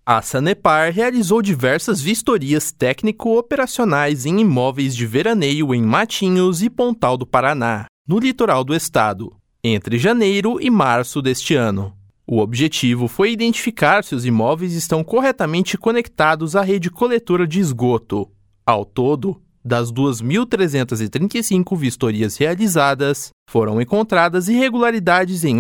A Sanepar realizou diversas vistorias técnico-operacionais em imóveis de veraneio em Matinhos e Pontal do Paraná, no litoral do estado, entre janeiro e março deste ano. O objetivo foi identificar se os imóveis estão corretamente conectados à rede coletora de esgoto. Ao todo, das 2.335 vistorias realizadas, foram encontradas irregularidades em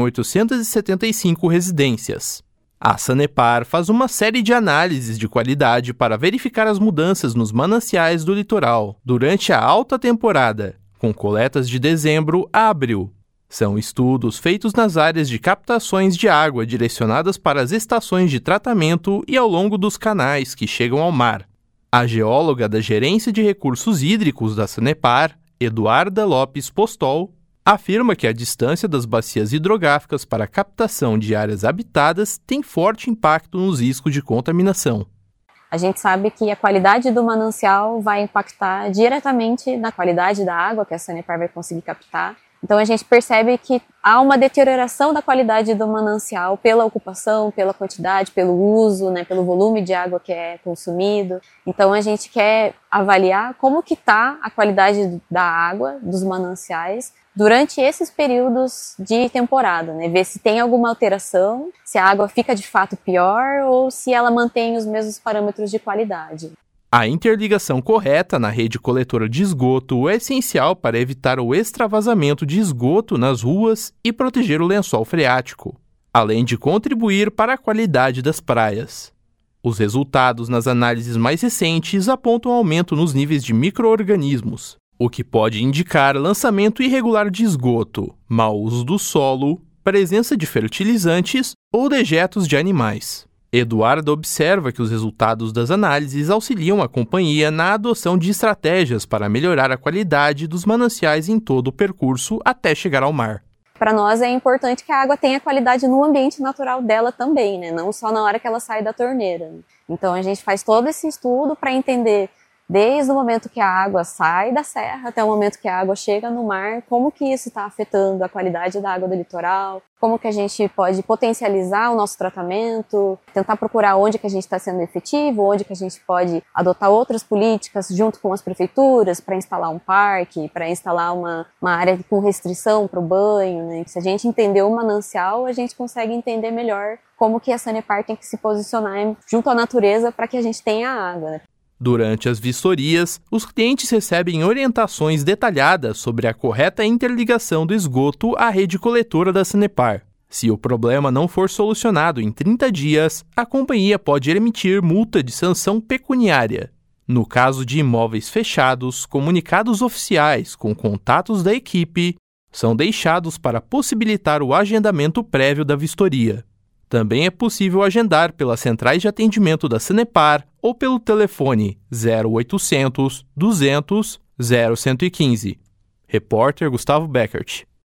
875 residências. A Sanepar faz uma série de análises de qualidade para verificar as mudanças nos mananciais do litoral durante a alta temporada, com coletas de dezembro a abril. São estudos feitos nas áreas de captações de água direcionadas para as estações de tratamento e ao longo dos canais que chegam ao mar. A geóloga da Gerência de Recursos Hídricos da Sanepar, Eduarda Lopes Postol, afirma que a distância das bacias hidrográficas para a captação de áreas habitadas tem forte impacto nos riscos de contaminação. A gente sabe que a qualidade do manancial vai impactar diretamente na qualidade da água que a Sanepar vai conseguir captar. Então a gente percebe que há uma deterioração da qualidade do manancial pela ocupação, pela quantidade, pelo uso, pelo volume de água que é consumido. Então a gente quer avaliar como que está a qualidade da água, dos mananciais, durante esses períodos de temporada, ver se tem alguma alteração, se a água fica de fato pior ou se ela mantém os mesmos parâmetros de qualidade. A interligação correta na rede coletora de esgoto é essencial para evitar o extravasamento de esgoto nas ruas e proteger o lençol freático, além de contribuir para a qualidade das praias. Os resultados nas análises mais recentes apontam aumento nos níveis de micro-organismos, o que pode indicar lançamento irregular de esgoto, mau uso do solo, presença de fertilizantes ou dejetos de animais. Eduardo observa que os resultados das análises auxiliam a companhia na adoção de estratégias para melhorar a qualidade dos mananciais em todo o percurso até chegar ao mar. Para nós é importante que a água tenha qualidade no ambiente natural dela também, não só na hora que ela sai da torneira. Então a gente faz todo esse estudo para entender desde o momento que a água sai da serra até o momento que a água chega no mar, como que isso está afetando a qualidade da água do litoral, como que a gente pode potencializar o nosso tratamento, tentar procurar onde que a gente está sendo efetivo, onde que a gente pode adotar outras políticas junto com as prefeituras para instalar um parque, para instalar uma área com restrição para o banho. Se a gente entender o manancial, a gente consegue entender melhor como que a Sanepar tem que se posicionar junto à natureza para que a gente tenha água. Durante as vistorias, os clientes recebem orientações detalhadas sobre a correta interligação do esgoto à rede coletora da Sanepar. Se o problema não for solucionado em 30 dias, a companhia pode emitir multa de sanção pecuniária. No caso de imóveis fechados, comunicados oficiais com contatos da equipe são deixados para possibilitar o agendamento prévio da vistoria. Também é possível agendar pelas centrais de atendimento da Sanepar ou pelo telefone 0800 200 0115. Repórter Gustavo Beckert.